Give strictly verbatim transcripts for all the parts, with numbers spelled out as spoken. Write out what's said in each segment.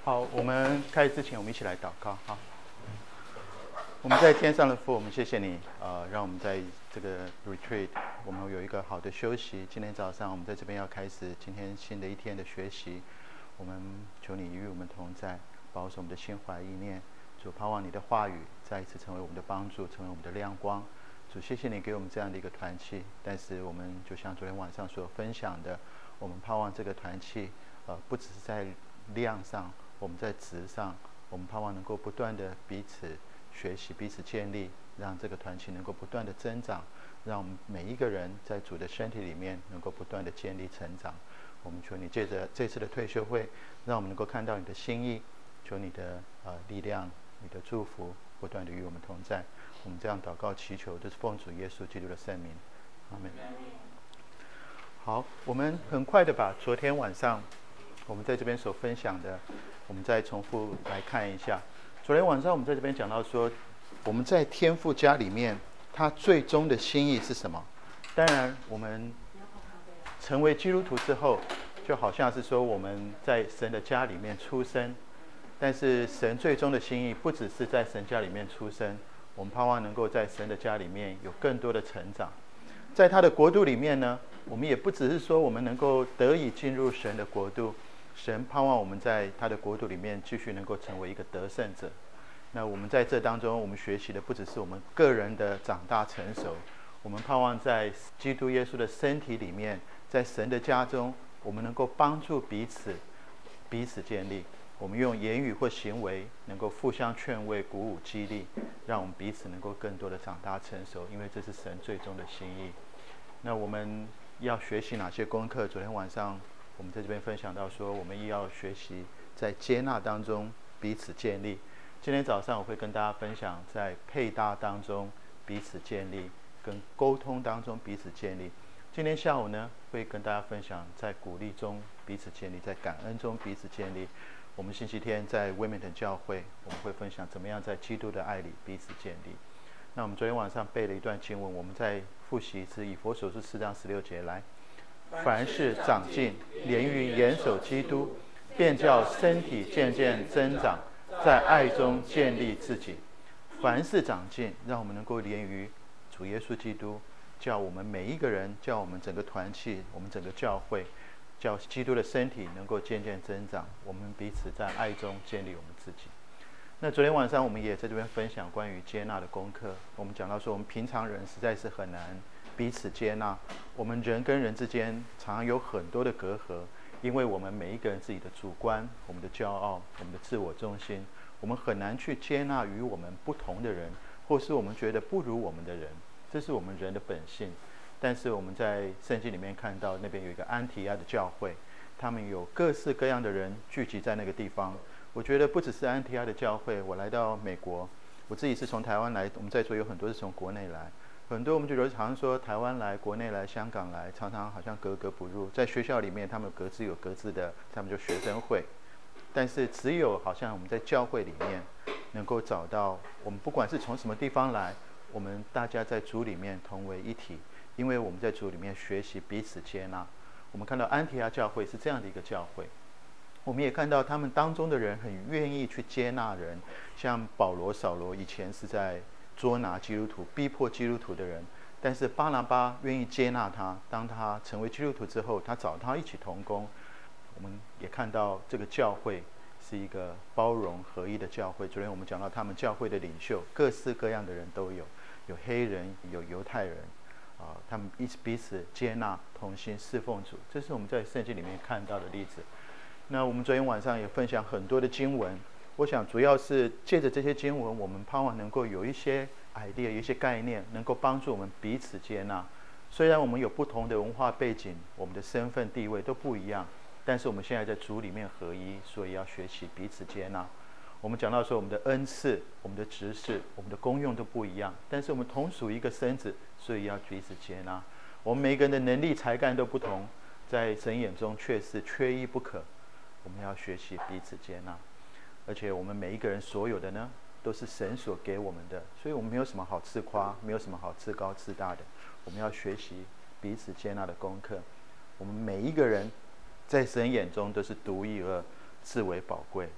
好，我们开始之前，我们一起来祷告哈。我们在天上的父，我们谢谢你，呃，让我们在这个 retreat， 我们有一个好的休息。今天早上我们在这边要开始今天新的一天的学习，我们求你与我们同在，保守我们的心怀意念。主，盼望你的话语再一次成为我们的帮助，成为我们的亮光。主，谢谢你给我们这样的一个团契，但是我们就像昨天晚上所分享的，我们盼望这个团契，呃，不只是在量上，我们在质上，我们盼望能够不断的彼此学习，彼此建立，让这个团契能够不断的增长，让我们每一个人在主的身体里面能够不断的建立成长。我们求你借着这次的退休会，让我们能够看到你的心意，求你的呃力量，你的祝福不断的与我们同在。我们这样祷告祈求，都是奉主耶稣基督的圣名，阿们。好，我们很快的把昨天晚上我们在这边所分享的，我们再重复来看一下。昨天晚上我们在这边讲到说，我们在天父家里面，他最终的心意是什么？当然，我们成为基督徒之后，就好像是说我们在神的家里面出生，但是神最终的心意不只是在神家里面出生，我们盼望能够在神的家里面有更多的成长。在他的国度里面呢，我们也不只是说我们能够得以进入神的国度，神盼望我们在他的国度里面继续能够成为一个得胜者。那我们在这当中，我们学习的不只是我们个人的长大成熟，我们盼望在基督耶稣的身体里面，在神的家中，我们能够帮助彼此，彼此建立。我们用言语或行为能够互相劝慰、鼓舞、激励，让我们彼此能够更多的长大成熟，因为这是神最终的心意。那我们要学习哪些功课？昨天晚上我们在这边分享到说，我们也要学习在接纳当中彼此建立。今天早上我会跟大家分享在配搭当中彼此建立，跟沟通当中彼此建立。今天下午呢，会跟大家分享在鼓励中彼此建立，在感恩中彼此建立。我们星期天在威美顿教会，我们会分享怎么样在基督的爱里彼此建立。那我们昨天晚上背了一段经文，我们再复习一次，以弗所书四章十六节来。凡事长进，连于严守基督，便叫身体渐渐增长，在爱中建立自己。凡事长进，让我们能够连于主耶稣基督，叫我们每一个人，叫我们整个团契，我们整个教会，叫基督的身体能够渐渐增长，我们彼此在爱中建立我们自己。那昨天晚上我们也在这边分享关于接纳的功课，我们讲到说，我们平常人实在是很难彼此接纳，我们人跟人之间常常有很多的隔阂，因为我们每一个人自己的主观、我们的骄傲、我们的自我中心，我们很难去接纳与我们不同的人，或是我们觉得不如我们的人，这是我们人的本性。但是我们在圣经里面看到，那边有一个安提亚的教会，他们有各式各样的人聚集在那个地方。我觉得不只是安提亚的教会，我来到美国，我自己是从台湾来，我们在座有很多是从国内来，很多我们就常常说台湾来、国内来、香港来，常常好像格格不入。在学校里面，他们各自有各自的，他们就学生会，但是只有好像我们在教会里面能够找到，我们不管是从什么地方来，我们大家在主里面同为一体，因为我们在主里面学习彼此接纳。我们看到安提阿教会是这样的一个教会，我们也看到他们当中的人很愿意去接纳人，像保罗、扫罗以前是在捉拿基督徒、逼迫基督徒的人，但是巴拿巴愿意接纳他，当他成为基督徒之后，他找他一起同工。我们也看到这个教会是一个包容合一的教会。昨天我们讲到他们教会的领袖，各式各样的人都有，有黑人，有犹太人，啊、呃，他们彼此接纳，同心侍奉主，这是我们在圣经里面看到的例子。那我们昨天晚上也分享很多的经文，我想主要是借着这些经文，我们盼望能够有一些 idea， 有一些概念，能够帮助我们彼此接纳。虽然我们有不同的文化背景，我们的身份地位都不一样，但是我们现在在主里面合一，所以要学习彼此接纳。我们讲到说，我们的恩赐、我们的职事、我们的功用都不一样，但是我们同属一个身子，所以要彼此接纳。我们每个人的能力、才干都不同，在神眼中却是缺一不可。我们要学习彼此接纳，而且我们每一个人所有的呢，都是神所给我们的，所以我们没有什么好自夸，没有什么好自高自大的。我们要学习彼此接纳的功课。我们每一个人在神眼中都是独一无二、至为宝贵。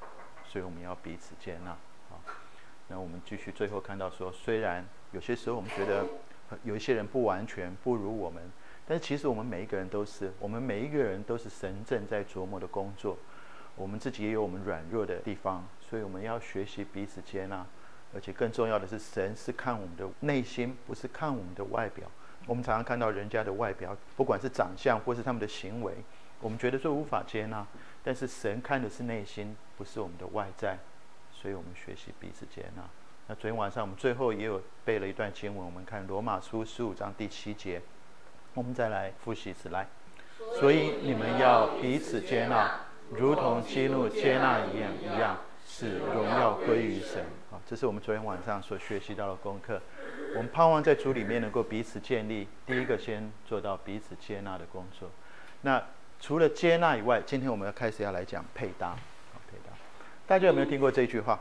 所以我们要彼此接纳啊。那我们继续最后看到说，虽然有些时候我们觉得有一些人不完全不如我们，但是其实我们每一个人都是，我们每一个人都是神正在琢磨的工作，我们自己也有我们软弱的地方，所以我们要学习彼此接纳。而且更重要的是，神是看我们的内心，不是看我们的外表。我们常常看到人家的外表，不管是长相或是他们的行为，我们觉得说无法接纳，但是神看的是内心，不是我们的外在，所以我们学习彼此接纳。那昨天晚上我们最后也有背了一段经文，我们看罗马书十五章第七节，我们再来复习一次来。所以你们要彼此接纳，如同基督接纳一样一样，使荣耀归于神。好，这是我们昨天晚上所学习到的功课。我们盼望在主里面能够彼此建立，第一个先做到彼此接纳的工作。那除了接纳以外，今天我们要开始要来讲配搭。好，配搭，大家有没有听过这句话？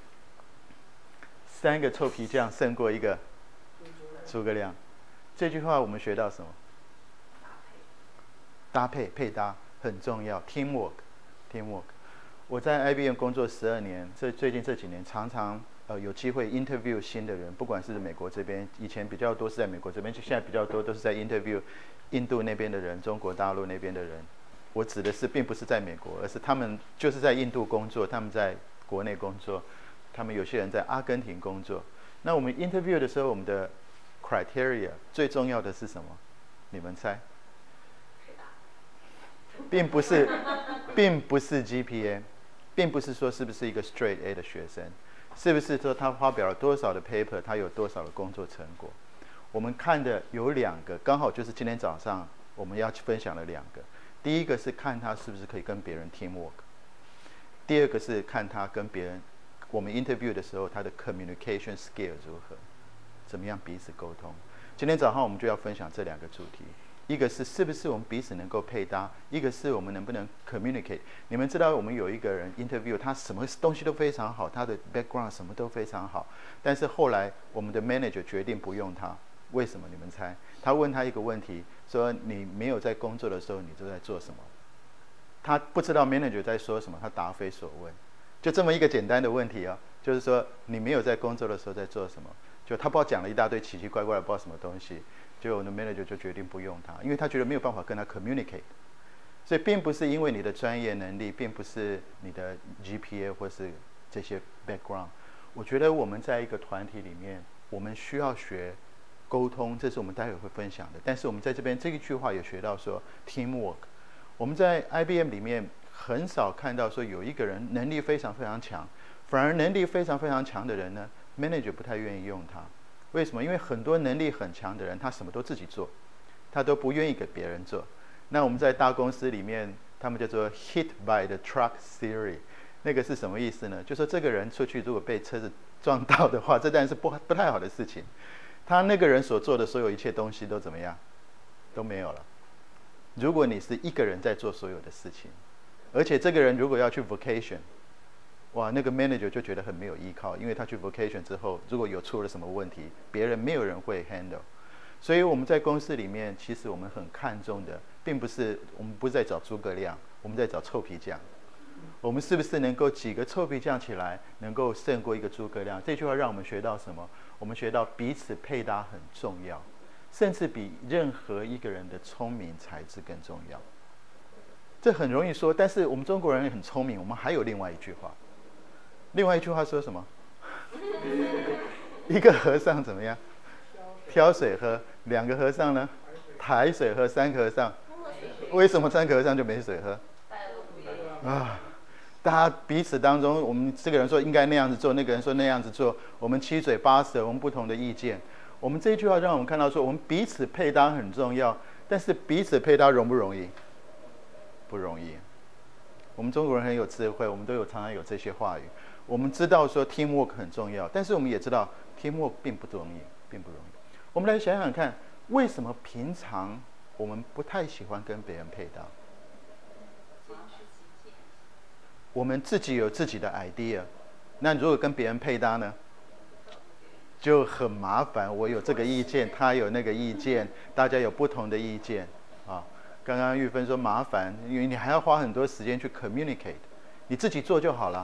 三个臭皮匠胜过一个诸葛亮。这句话我们学到什么？搭配配搭很重要 ，teamwork teamwork。我在 I B M 工作十二年，这最近这几年常常呃有机会 interview 新的人，不管是美国这边，以前比较多是在美国这边，就现在比较多都是在 interview 印度那边的人、中国大陆那边的人。我指的是并不是在美国，而是他们就是在印度工作，他们在国内工作。他们有些人在阿根廷工作。那我们 interview 的时候，我们的 criteria 最重要的是什么？你们猜？并不是，并不是 G P A， 并不是说是不是一个 straight A 的学生，是不是说他发表了多少的 paper， 他有多少的工作成果。我们看的有两个，刚好就是今天早上我们要分享的两个。第一个是看他是不是可以跟别人 teamwork， 第二个是看他跟别人。我们 interview 的时候，他的 communication skill 如何，怎么样彼此沟通。今天早上我们就要分享这两个主题，一个是是不是我们彼此能够配搭，一个是我们能不能 communicate。你们知道我们有一个人 interview， 他什么东西都非常好，他的 background 什么都非常好，但是后来我们的 manager 决定不用他，为什么？你们猜？他问他一个问题，说你没有在工作的时候，你都在做什么？他不知道 manager 在说什么，他答非所问。就这么一个简单的问题啊，就是说你没有在工作的时候在做什么？就他不知道讲了一大堆奇奇怪怪的不知道什么东西，结果我们的 manager 就决定不用他，因为他觉得没有办法跟他 communicate。所以并不是因为你的专业能力，并不是你的 G P A 或是这些 background。我觉得我们在一个团体里面，我们需要学沟通，这是我们待会会分享的。但是我们在这边这一句话也学到说 teamwork。我们在 I B M 里面很少看到说有一个人能力非常非常强，反而能力非常非常强的人呢 ，manager 不太愿意用他。为什么？因为很多能力很强的人，他什么都自己做，他都不愿意给别人做。那我们在大公司里面，他们叫做 hit by the truck theory， 那个是什么意思呢？就说这个人出去如果被车子撞到的话，这当然是不不太好的事情。他那个人所做的所有一切东西都怎么样？都没有了。如果你是一个人在做所有的事情，而且这个人如果要去 vacation， 哇，那个 manager 就觉得很没有依靠，因为他去 vacation 之后，如果有出了什么问题，别人没有人会 handle。所以我们在公司里面，其实我们很看重的，并不是我们不是在找诸葛亮，我们在找臭皮匠。我们是不是能够几个臭皮匠起来，能够胜过一个诸葛亮？这句话让我们学到什么？我们学到彼此配搭很重要。甚至比任何一个人的聪明才智更重要。这很容易说，但是我们中国人也很聪明，我们还有另外一句话。另外一句话说什么？一个和尚怎么样？挑水喝。两个和尚呢？抬水喝。三个和尚，为什么三个和尚就没水喝？啊，大家彼此当中，我们这个人说应该那样子做，那个人说那样子做，我们七嘴八舌，我们不同的意见。我们这一句话让我们看到说，我们彼此配搭很重要，但是彼此配搭容不容易？不容易。我们中国人很有智慧，我们都有常常有这些话语。我们知道说 teamwork 很重要，但是我们也知道 teamwork 并不容易，并不容易。我们来想想看，为什么平常我们不太喜欢跟别人配搭？我们自己有自己的 idea， 那如果跟别人配搭呢？就很麻烦，我有这个意见，他有那个意见，大家有不同的意见啊。刚刚玉芬说麻烦，因为你还要花很多时间去 communicate， 你自己做就好了。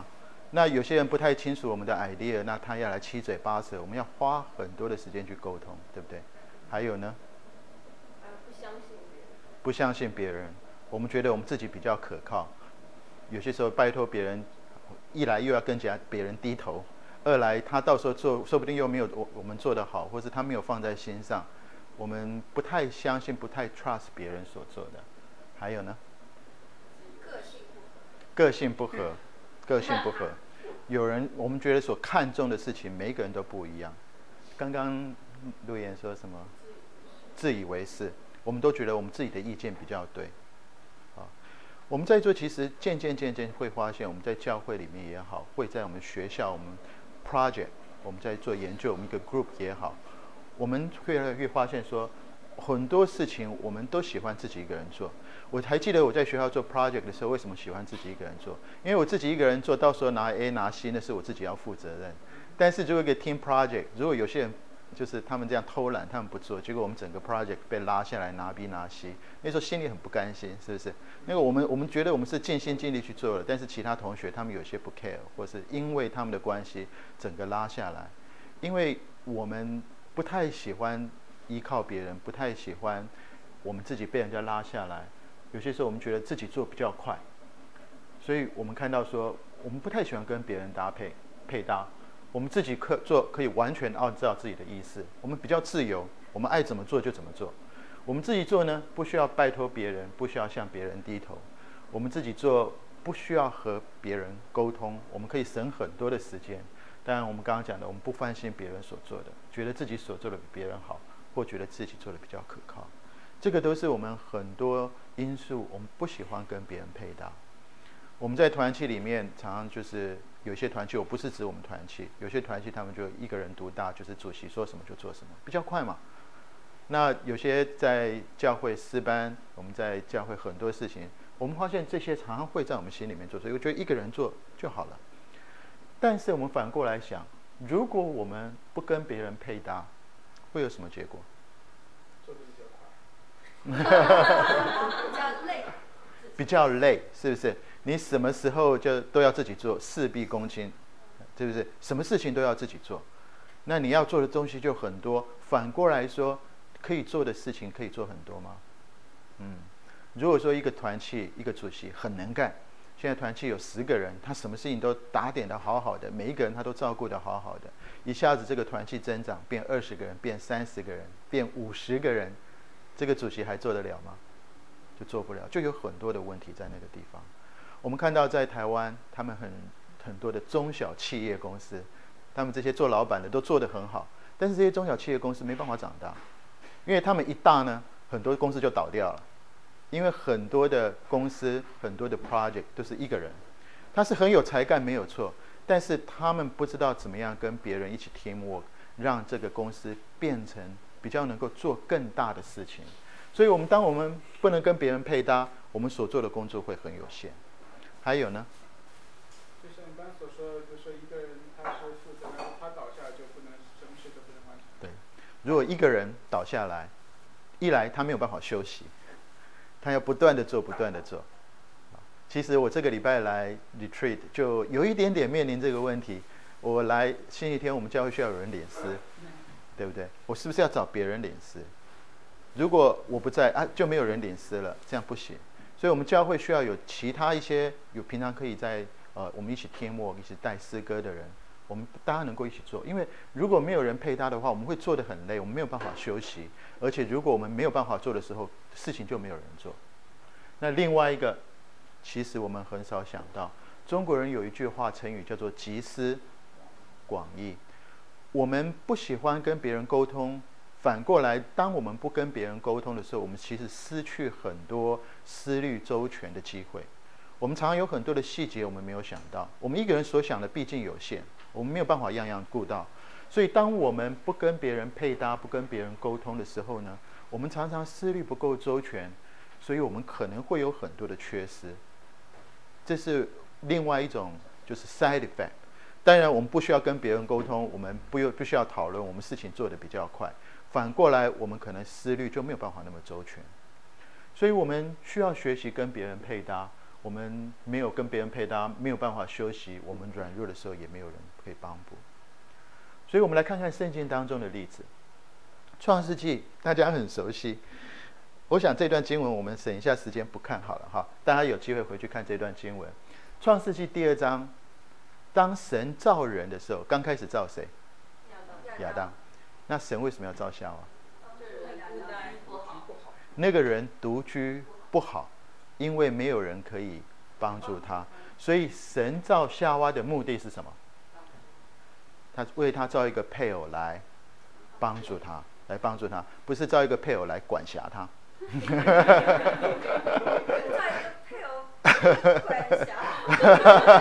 那有些人不太清楚我们的 idea， 那他要来七嘴八舌，我们要花很多的时间去沟通，对不对？还有呢？ 不相信别人。 不相信别人，我们觉得我们自己比较可靠，有些时候拜托别人，一来又要跟别人低头，二来他到时候做，说不定又没有我我们做得好，或是他没有放在心上，我们不太相信，不太 trust 别人所做的。还有呢？ 个性不合。 个性不合，个性不合。有人我们觉得所看重的事情，每一个人都不一样。刚刚陆言说什么？自以为是，我们都觉得我们自己的意见比较对。啊，我们在做，其实渐渐渐渐会发现，我们在教会里面也好，会在我们学校，我们 project， 我们在做研究，我们一个 group 也好，我们会越来越发现说，很多事情我们都喜欢自己一个人做。我还记得我在学校做 project 的时候，为什么喜欢自己一个人做？因为我自己一个人做，到时候拿 A 拿 C 那是我自己要负责任。但是如果一个 team project， 如果有些人就是他们这样偷懒，他们不做，结果我们整个 project 被拉下来拿 B 拿 C， 那时候心里很不甘心，是不是？那个我们我们觉得我们是尽心尽力去做了，但是其他同学他们有些不 care， 或是因为他们的关系整个拉下来，因为我们不太喜欢依靠别人，不太喜欢我们自己被人家拉下来。有些时候我们觉得自己做比较快，所以我们看到说，我们不太喜欢跟别人搭配配搭，我们自己可做可以完全按照自己的意思，我们比较自由，我们爱怎么做就怎么做。我们自己做呢，不需要拜托别人，不需要向别人低头。我们自己做不需要和别人沟通，我们可以省很多的时间。当然，我们刚刚讲的，我们不放心别人所做的，觉得自己所做的比别人好，或觉得自己做的比较可靠。这个都是我们很多因素，我们不喜欢跟别人配搭。我们在团契里面常常就是有些团契，我不是指我们团契，有些团契他们就一个人独大，就是主席说什么就做什么，比较快嘛。那有些在教会诗班，我们在教会很多事情，我们发现这些常常会在我们心里面做，所以我觉得一个人做就好了。但是我们反过来想，如果我们不跟别人配搭，会有什么结果？ 做得比较快。 比较累。 比较累，是不是？你什么时候就都要自己做，事必躬亲，是不是？什么事情都要自己做，那你要做的东西就很多。反过来说，可以做的事情可以做很多吗？嗯，如果说一个团契一个主席很能干，现在团契有十个人，他什么事情都打点的好好的，每一个人他都照顾的好好的，一下子这个团契增长变二十个人，变三十个人，变五十个人，这个主席还做得了吗？就做不了，就有很多的问题在那个地方。我们看到在台湾，他们很很多的中小企业公司，他们这些做老板的都做得很好，但是这些中小企业公司没办法长大，因为他们一大呢，很多公司就倒掉了。因为很多的公司、很多的 project 都是一个人，他是很有才干没有错，但是他们不知道怎么样跟别人一起 teamwork， 让这个公司变成比较能够做更大的事情。所以我们当我们不能跟别人配搭，我们所做的工作会很有限。还有呢？ 就像你刚所说的，就是说一个人他是负责，然后他倒下就不能什么事都不能完成。 对，如果一个人倒下来，一来他没有办法休息，他要不断的做，不断的做。其实我这个礼拜来 retreat 就有一点点面临这个问题。我来星期天，我们教会需要有人领诗，对不对？我是不是要找别人领诗？如果我不在啊，就没有人领诗了，这样不行。所以我们教会需要有其他一些有平常可以在呃我们一起teamwork一起带诗歌的人，我们大家能够一起做。因为如果没有人配搭的话，我们会做得很累，我们没有办法休息。而且如果我们没有办法做的时候，事情就没有人做。那另外一个，其实我们很少想到，中国人有一句话成语叫做集思广益。我们不喜欢跟别人沟通，反过来，当我们不跟别人沟通的时候，我们其实失去很多思虑周全的机会。我们常常有很多的细节我们没有想到，我们一个人所想的毕竟有限，我们没有办法样样顾到。所以当我们不跟别人配搭，不跟别人沟通的时候呢，我们常常思虑不够周全，所以我们可能会有很多的缺失。这是另外一种就是 side effect。当然我们不需要跟别人沟通，我们不不需要讨论，我们事情做得比较快。反过来，我们可能思虑就没有办法那么周全，所以我们需要学习跟别人配搭。 我们没有跟别人配搭，没有办法休息，我们软弱的时候也没有人可以帮补。所以我们来看看圣经当中的例子。创世纪大家很熟悉，我想这段经文我们省一下时间不看好了哈，大家有机会回去看这段经文。创世纪第二章，当神造人的时候，刚开始造谁？亚当。那神为什么要造夏娃？那个人独居不好，因为没有人可以帮助他，所以神造夏娃的目的是什么？他为他造一个配偶来帮助他，来帮助他，不是造一个配偶来管辖他。 造一个配偶管辖。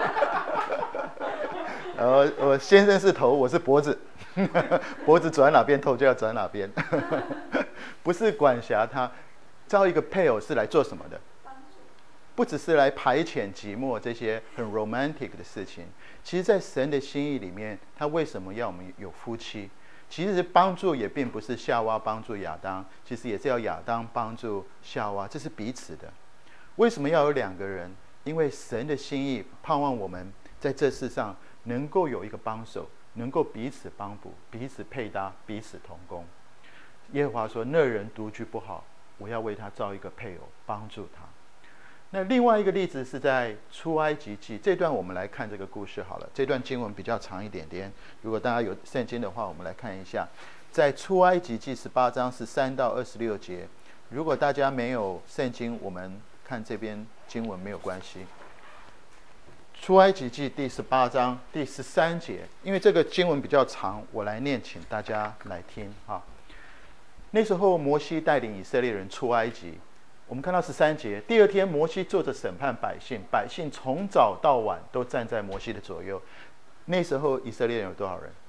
呃，我先生是头，我是脖子，脖子转哪边，头就要转哪边，不是管辖他。造一个配偶是来做什么的？不只是来排遣寂寞这些很 romantic 的事情，其实在神的心意里面，他为什么要我们有夫妻？其实帮助也并不是夏娃帮助亚当，其实也是要亚当帮助夏娃，这是彼此的。为什么要有两个人？因为神的心意盼望我们在这世上能够有一个帮手，能够彼此帮补，彼此配搭，彼此同工。耶和华说：“那人独居不好，我要为他造一个配偶，帮助他。”那另外一个例子是在出埃及记这段，我们来看这个故事好了。这段经文比较长一点点，如果大家有圣经的话，我们来看一下，在出埃及记十八章十三到二十六节。如果大家没有圣经，我们看这边经文没有关系。出埃及记第十八章第十三节，因为这个经文比较长，我来念，请大家来听哈。那时候摩西带领以色列人出埃及。我们看到十三节，第二天摩西坐着审判百姓，百姓从早到晚都站在摩西的左右。那时候以色列人有多少人？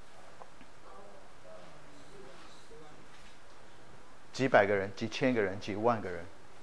几百个人、几千个人、几万个人？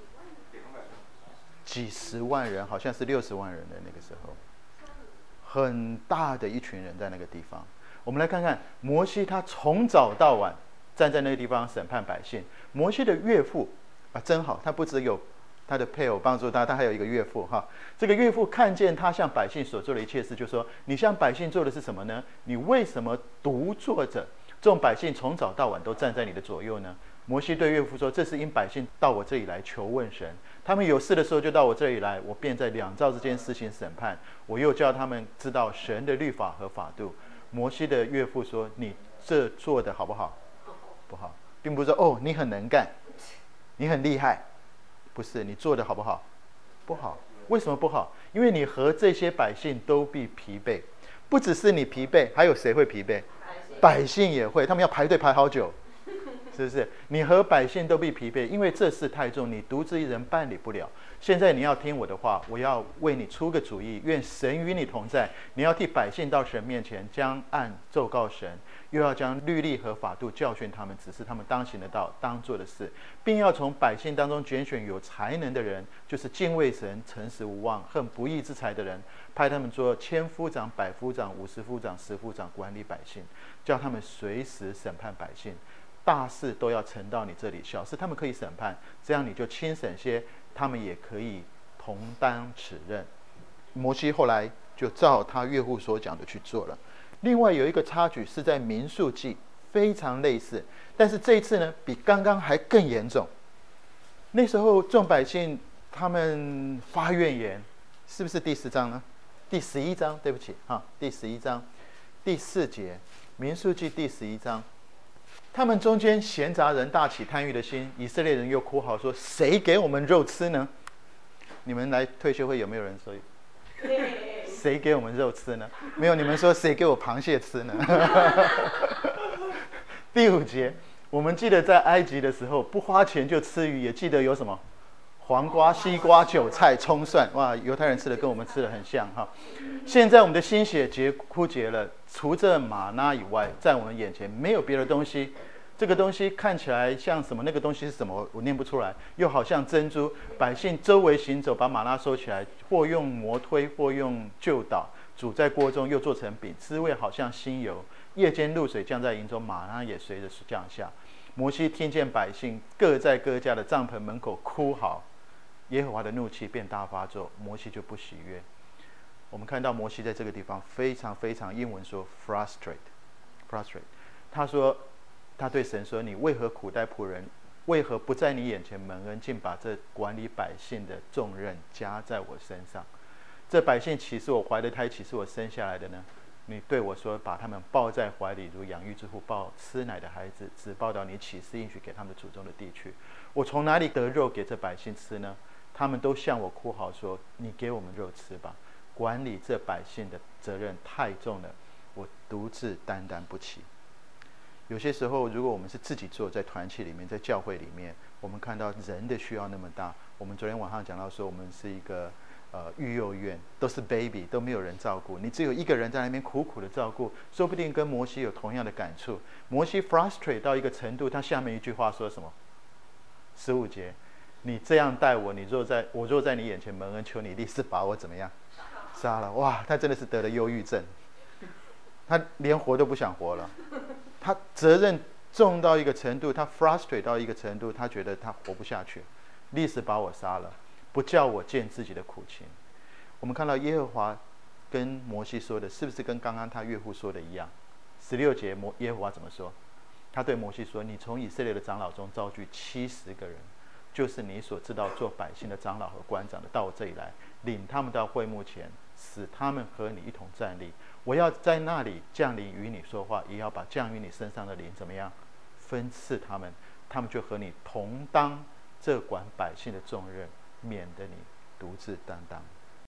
几十万人，好像是六十万人的那个时候，很大的一群人在那个地方。我们来看看摩西，他从早到晚站在那个地方审判百姓。摩西的岳父啊，真好，他不只有他的配偶帮助他，他还有一个岳父哈。这个岳父看见他向百姓所做的一切事，就说：“你向百姓做的是什么呢？你为什么独坐着？众百姓从早到晚都站在你的左右呢？”摩西对岳父说：“这是因百姓到我这里来求问神，他们有事的时候就到我这里来，我便在两造之间施行审判。我又叫他们知道神的律法和法度。”摩西的岳父说：“你这做的好不好？不好，并不是说哦你很能干。”你很厉害，不是你做的好不好？不好。为什么不好？因为你和这些百姓都必疲惫，不只是你疲惫，还有谁会疲惫？百姓也会，他们要排队排好久，是不是？你和百姓都必疲惫，因为这事太重，你独自一人办理不了。现在你要听我的话，我要为你出个主意，愿神与你同在。你要替百姓到神面前，将案奏告神，又要将律例和法度教训他们，指示他们当行的道，当做的事，并要从百姓当中拣选有才能的人，就是敬畏神、诚实无妄、恨不义之财的人，派他们做千夫长、百夫长、五十夫长、十夫长，管理百姓，叫他们随时审判百姓。大事都要呈到你这里，小事他们可以审判，这样你就轻省些，他们也可以同担此任。摩西后来就照他岳父所讲的去做了。另外有一个插曲是在民数记，非常类似，但是这一次呢比刚刚还更严重。那时候众百姓他们发怨言，是不是第十章呢？第十一章，对不起哈，第十一章第四节，民数记第十一章。他们中间闲杂人大起贪欲的心，以色列人又哭嚎说：“谁给我们肉吃呢？”你们来退休会有没有人说谁给我们肉吃呢？没有，你们说谁给我螃蟹吃呢？第五节，我们记得在埃及的时候不花钱就吃鱼，也记得有什么黄瓜、西瓜、韭菜、葱蒜，哇，犹太人吃的跟我们吃的很像哈。现在我们的心血结枯竭了，除这玛纳以外，在我们眼前没有别的东西。这个东西看起来像什么？那个东西是什么？我念不出来。又好像珍珠。百姓周围行走，把玛纳收起来，或用磨推，或用臼捣，煮在锅中，又做成饼，滋味好像新油。夜间露水降在营中，玛纳也随着降下。摩西听见百姓各在各家的帐篷门口哭嚎， 耶和华的怒气便大发作，摩西就不喜悦。我们看到摩西在这个地方非常非常，英文说 frustrate，frustrate， 他说他对神说：“你为何苦待仆人？为何不在你眼前蒙恩，竟把这管理百姓的重任加在我身上？这百姓岂是我怀的胎，岂是我生下来的呢？你对我说，把他们抱在怀里，如养育之父抱吃奶的孩子，只抱到你起誓应许给他们祖宗的地区。我从哪里得肉给这百姓吃呢？他们都向我哭嚎说：你给我们肉吃吧。管理这百姓的责任太重了，我独自担当不起。”有些时候，如果我们是自己做，在团契里面，在教会里面，我们看到人的需要那么大。我们昨天晚上讲到说，我们是一个呃育幼院，都是 baby， 都没有人照顾，你只有一个人在那边苦苦的照顾，说不定跟摩西有同样的感触。摩西 frustrate 到一个程度，他下面一句话说什么？十五节，你这样待我，你若在我若在你眼前蒙恩，求你立誓把我怎么样杀了？哇，他真的是得了忧郁症，他连活都不想活了。他责任重到一个程度，他 frustrate 到一个程度，他觉得他活不下去，立誓把我杀了，不叫我见自己的苦情。我们看到耶和华跟摩西说的，是不是跟刚刚他岳父说的一样？十六节，摩耶和华怎么说？他对摩西说：“你从以色列的长老中召聚七十个人，就是你所知道做百姓的长老和官长的，到我这里来，领他们到会幕前，使他们和你一同站立。我要在那里降临与你说话，也要把降于你身上的灵怎么样分赐他们，他们就和你同当这管百姓的重任，免得你独自担当。”